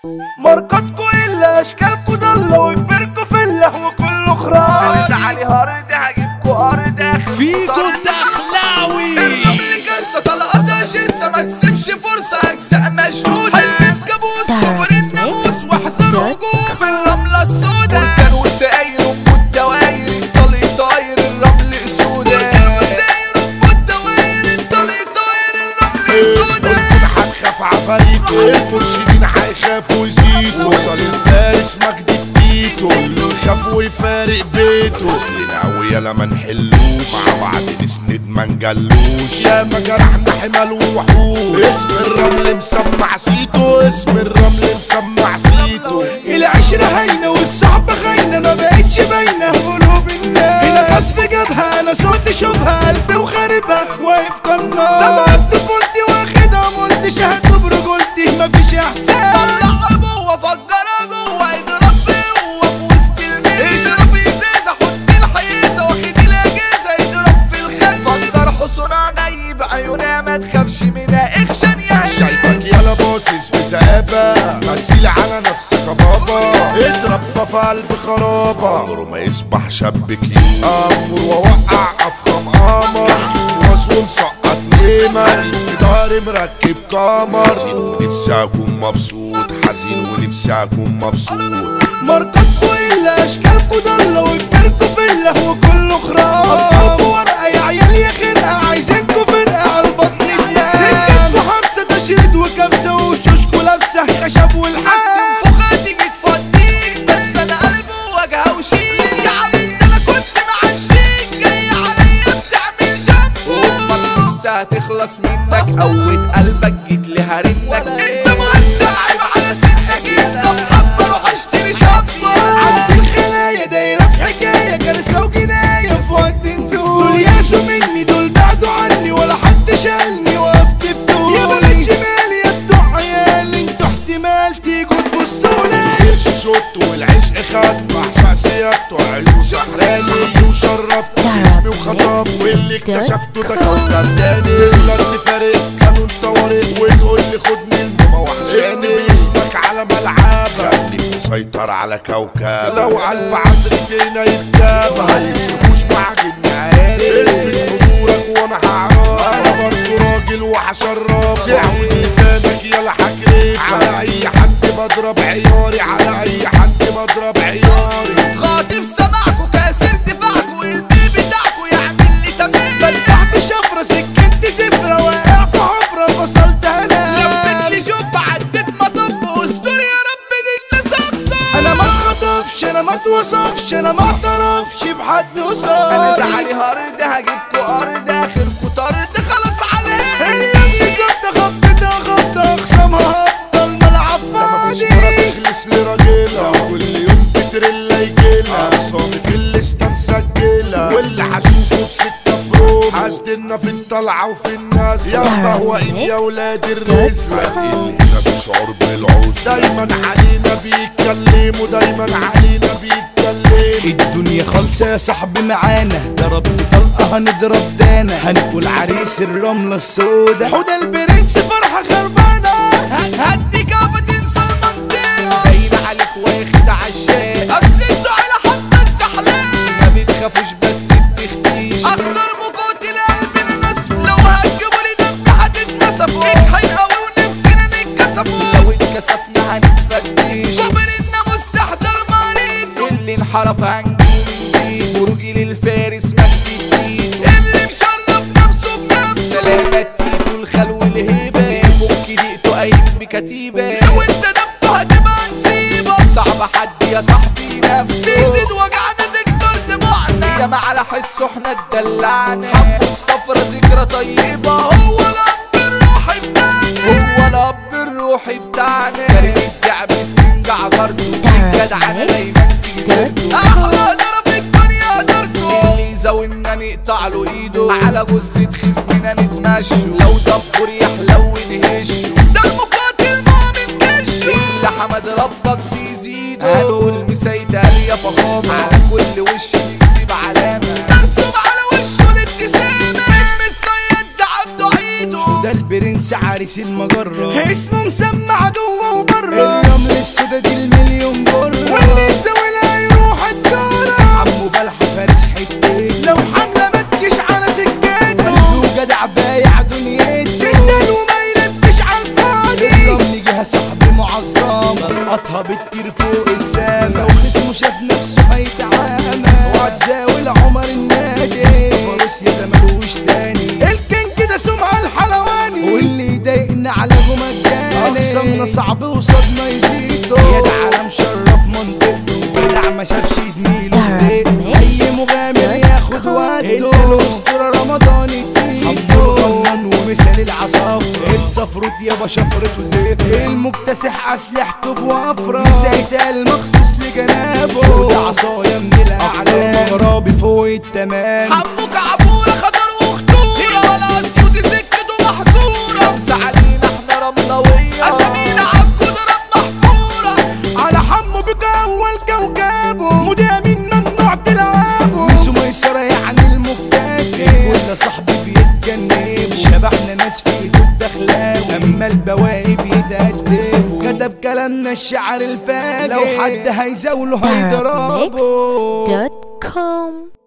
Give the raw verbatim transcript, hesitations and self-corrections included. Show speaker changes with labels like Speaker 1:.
Speaker 1: ماركاتكو الا اشكالكو ضلة وكبركو في اللهو كله خراج.
Speaker 2: انا زعلي هارد هجيبكو ارض اخر
Speaker 3: فيكو الدخلاوي
Speaker 2: الرمل كارثة طلقتها جرسة ما تسيبش فرصة اجزاء مشدودة حلم كابوس كبر الناموس واحذر هجوم الرملة السودا بركان وساير ام الدواير الطلي طاير الرمل اسودة بركان وساير ام الدواير الطلي طاير الرمل اسودة
Speaker 4: كنا هنخاف عفاريته المرشدين هيخافوا يزيدوا وصل الفارس مجد بيته اللي يخاف ويفارق بيته اصلنا ويلا ما نحلوش مع بعض نسند ما نجلوش يا ما جرحنا حمل ووحوش اسم الرمل مسمع سيتو اسم الرمل مسمع سيتو
Speaker 1: العشرة هاينة والصعب خاينة ما بقتش باينة قلوب الناس هنا قصف جابها انا صوت شوفها قلبي وخاربها واقف قناص سبعة في طفولتي واخدها مولد شهادته برجولتي مفيش احساس
Speaker 2: طلع ابوه فجرها جوه اضرب بقوه في وسط الميل اضرب ازازه حط الحيزه واخد الاجازه اضرب في الخل فجر حصونها نايب عيونها ما تخافش منها اخشن يا هي
Speaker 4: شايفك يالا باصص بذئابة مثيل على نفسك بابا اتربى في قلب خرابة عمره ما يصبح شاب كيوت امر ووقع افخم قمر واصله مسقط نمر في ضهري مركب قمر حزين ونفسي اكون مبسوط حزين ونفسي اكون مبسوط
Speaker 1: ماركاتكو الا اشكالكو ضلة وكبركو في اللهو كله خراج. ابقاكو ورقة يا عيال يا خرقة عايزينكو فرقة عالبطن تنام سكتكو حبسة تشريد وكبسة وشوشكو لابسة خشب والحسن
Speaker 2: فوقها تيجي تفضيك بس انا قلبي وجهه وشيك يا عم انت انا كنت معشيك جاي عليا بتعمل جنبه امك نفسها تخلص منك قوت قلبك جيت لها رنك انت مؤثر عيب على سنك انت محبة روح اشتري شنطة
Speaker 1: عند الخلايا دايرة في حكاية كارثة وجناية في وقت نزول دول ياسوا مني دول بعدوا عني ولا حد شالني وقفت بدول يا بنات شمالي يا بتوع عيالي انتوا احتمال تيجوا تبصولي
Speaker 4: الشوط والعشق خد مع شخصيته عيون سحراني وشرفت اسمي وخطب واللي اكتشفته ده كوكب تاني تقدر تفارق قانون طوارئ وتقول لي خدني الماما وحشاني باسمك على ملعبك خليك مسيطر على كوكب لو الف عزرتنا يتجاب ما يصرفوش معاك النهاية اثبت حضورك وانا هعرف انا برضه راجل وهشرف تعود لسانك يلا حكريك على اي حد بضرب عياري على اي حد بضرب عياري
Speaker 2: خاطف سماعكوا كاسر دفاعكوا البي بتاعكوا يعمل لي تمام
Speaker 1: بلتح بشفرة سكنت زفرة واقع في حفرة فصلت انا
Speaker 2: لفت لي جوب عدت مطب واستر يا رب دي الناس اقصى
Speaker 1: انا ما اتخطفش انا ما اتوصفش انا ما اعترفش بحد وصل
Speaker 2: انا زعلي هارد هجيبكوا ارض اخركوا طرد خلاص عليها
Speaker 1: هي اللي خبطة خبطة خبطة اخصامها هبطة الملعب
Speaker 4: ده مفيش
Speaker 1: فاضي
Speaker 4: مرة تخلص لراجلها كل يوم بتريلا يجيلها اقسامي في الليستة مسجلة واللي هشوفه في ستة فروم حاسدنا في الطلعة وفي الناس يا مهوقين يا ولاد الرزق اللي هنا بشعور بالعوز دايما علينا بيتكلموا دايما علينا بيتكلموا
Speaker 1: الدنيا خالصة يا صاحبي معانا ضربت طلقة هنضرب دانا هنقول عريس الرملة السودا حوده البرنس فرحة خربانة
Speaker 2: هديك افا تنسى المنطقة باين عليك واخد عشاق اصل انتوا على حتى الزحلان ما بتخافوش بس بتختيش اخضر مقاتل قلبنا نصف لو هتجيبوا لي دم هتتنسفوا اجحي قوي ونفسنا نتكسفوا لو اتكسفنا هنتفتش كبرنا مستحضر مريض اللي انحرف هنجيب جديد خروجي للفارس مجدي جديد اللي مشرف نفسه بنفسه سلامات تيتو الخلو الهيبة فك دقته قايم بكتيبة لو انت دبته هتبقى نسيبك صعب حد يا صاحبي نفسه بيزيد وجعنا تكتر دموعنا ياما على حسه احنا اتدلعنا حبه الصفرة ذكرى طيبة هو الاب الروحي بتاعنا هو الاب الروحي بتاعنا كريم الدعب مسكين جعفرته الجدعنة دايما تيجي سيرته احلى ضرب الدنيا قدرته اللي يزاولنا نقطع له ايده على جثة خصمنا نتمشوا لو دبر يحلو نهشه ده المقاتل مؤمن كشه اللي حمد ربك بيزيده هنقول مسيطر يا فخامة على كل وش نسيب علامة مرسوم على وشه الابتسامة ابن الصياد ده عبده عيده
Speaker 1: ده البرنس عريس المجرة اسمه مسمع جوه وبره الرمل فيها صاحبي معظم طلقتها بتطير فوق السما لو خصمه شاف نفسه هيتعامى وهتزاول عمر النادي روسيا ده ملوش تاني الكينج كده سمعة الحلواني واللي يضايقنا علاجه مجاني اقسامنا صعب وصدنا يزيدوا يا ده عالم شرف منطقته جدع ما شافش زميله ضايقه اي مغامر ياخد وقته الاسطوره رمضان الدين ومثال العصافرة الصفروت يابا شفرته زفر المكتسح اسلحته بوفرة مسايتها المخصوص لجنابه وده عصايا من الاعلام مغربي فوق التمام
Speaker 2: حمو كعبورة خطر وخطورة ولا اسيوط سكته محظورة زعلينا احنا رملوية اسامينا عالجدران محفورة
Speaker 1: على حمو بجول كوكبه مدير منا ممنوع تلعبه ميسو ميسرة يعني المكتسح كل صاحبي بيتجنبه شبحنا ناس في ايده دخلاوي اما البواقي بيتأدبوا كتب كلامنا الشعر الفاجر لو حد هيزاوله هيضربه
Speaker 5: دوت كوم